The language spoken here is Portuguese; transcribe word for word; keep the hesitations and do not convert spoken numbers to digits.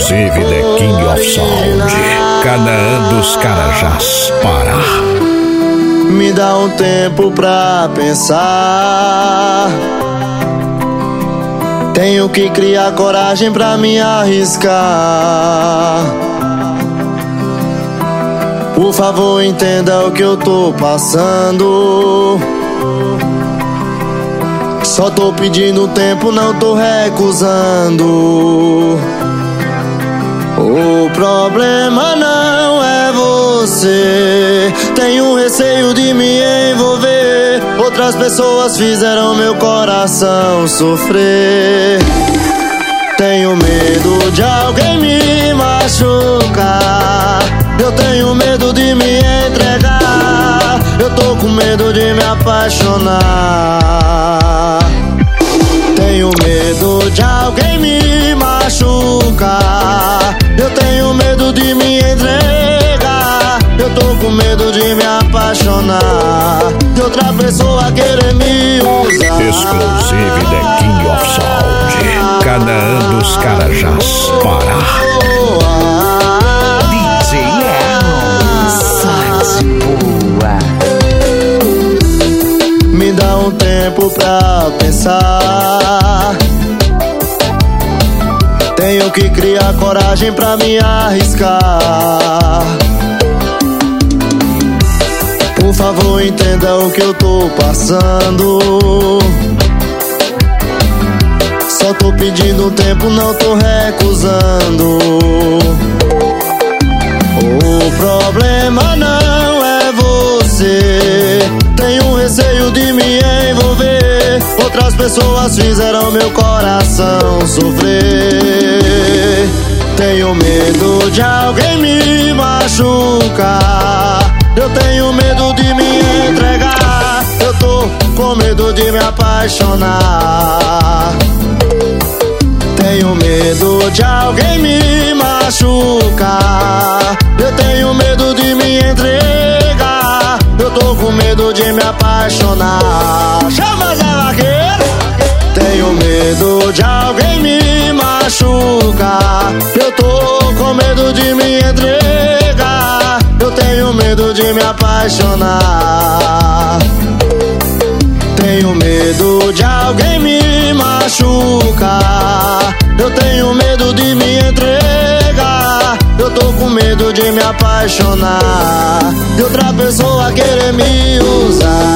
Exclusive The King of Sound, Canaã dos Carajás, Pará. Me dá um tempo pra pensar. Tenho que criar coragem pra me arriscar. Por favor, entenda o que eu tô passando. Só tô pedindo tempo, não tô recusando. O problema não é você. Tenho receio de me envolver. Outras pessoas fizeram meu coração sofrer. Tenho medo de alguém me machucar. Eu tenho medo de me entregar. Eu tô com medo de me apaixonar. Tenho medo de alguém me machucar. Eu tenho medo de me entregar. Eu tô com medo de me apaixonar, de outra pessoa querer me usar. Exclusive The King of Sound, Canaã dos Carajás, Pará. D J Elon, sorte boa. Me dá um tempo pra pensar. Tenho que criar coragem pra me arriscar. Por favor, entenda o que eu tô passando. Só tô pedindo tempo, não tô recusando. O problema não é você. Tenho receio de me envolver. Outras pessoas fizeram meu coração sofrer. Tenho medo de alguém me machucar. Eu tenho medo de me entregar. Eu tô com medo de me apaixonar. Tenho medo de alguém me machucar. Eu tenho medo de me entregar. Eu tô com medo de me apaixonar. Chama Zé Vaqueiro! Tenho medo de alguém me machucar. Eu tô com medo de me entregar. Eu tenho medo de me apaixonar. Tenho medo de alguém me machucar. Eu tenho medo de me entregar. Eu tô com medo de me apaixonar, de outra pessoa querer me usar.